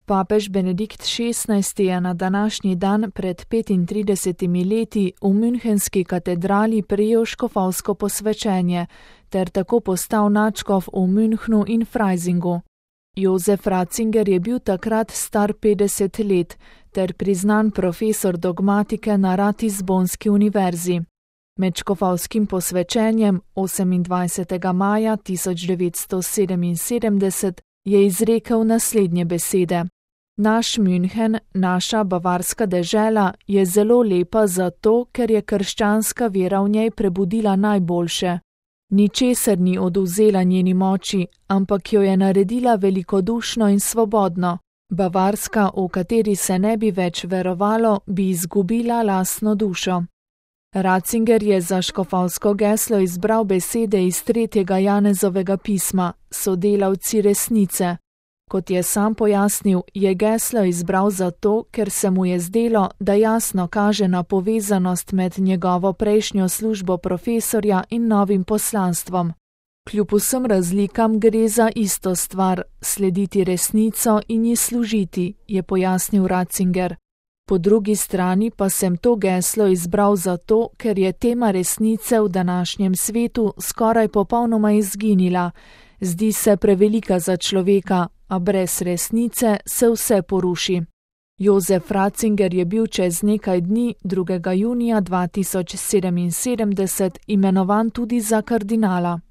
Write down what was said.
Papež Benedikt XVI je na današnji dan pred 35 leti v Münchenski katedrali prejel škofovsko posvečenje ter tako postal nadškof v Münchnu in Freisingu. Josef Ratzinger je bil takrat star 50 let ter priznan profesor dogmatike na Ratisbonski univerzi. Med škofovskim posvečenjem 28. maja 1977 je izrekel naslednje besede: Naš München, naša bavarska dežela, je zelo lepa zato, ker je krščanska vera v njej prebudila najboljše. Ničesar ni odvzela njeni moči, ampak jo je naredila velikodušno in svobodno. Bavarska, v kateri se ne bi več verovalo, bi izgubila lastno dušo. Ratzinger je za škofovsko geslo izbral besede iz 3. Janezovega pisma, sodelavci resnice. Kot je sam pojasnil, je geslo izbral zato, ker se mu je zdelo, da jasno kaže na povezanost med njegovo prejšnjo službo profesorja in novim poslanstvom. Kljub vsem razlikam gre za isto stvar, slediti resnico in ji služiti, je pojasnil Ratzinger. Po drugi strani pa sem to geslo izbral zato, ker je tema resnice v današnjem svetu skoraj popolnoma izginila. Zdi se prevelika za človeka, a brez resnice se vse poruši. Josef Ratzinger je bil čez nekaj dni, 2. junija 2077, imenovan tudi za kardinala.